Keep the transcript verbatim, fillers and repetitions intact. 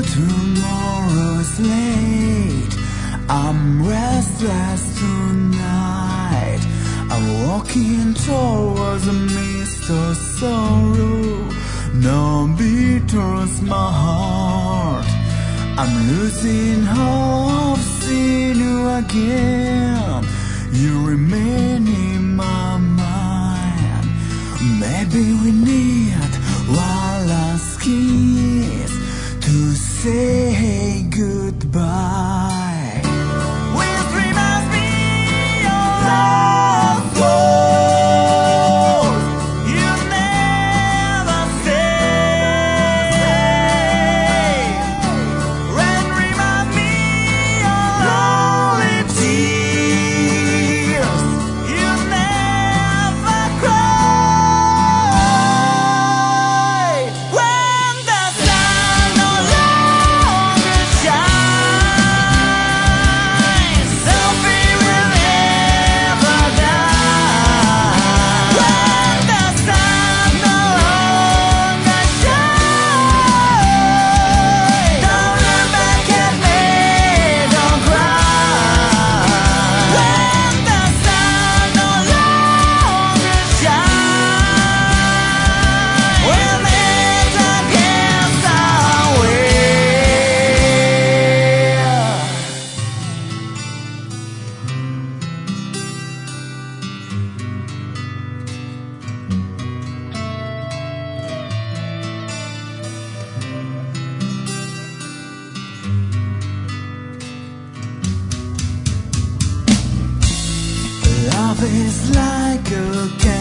Tomorrow's late. I'm restless tonight. I'm walking towards a mist of sorrow. No beats my heart. I'm losing hope, seeing you again. You remain in my mind. Maybe we need one last kiss to say goodbye. Which reminds me of love goes. You never say. Rain reminds me of lonely tears. You never cry. When the sun no longer shines, Sophie will never die. When the sun no longer shines, don't look back at me, don't cry. When the sun no longer shines, we'll meet again somewhere. Love is like a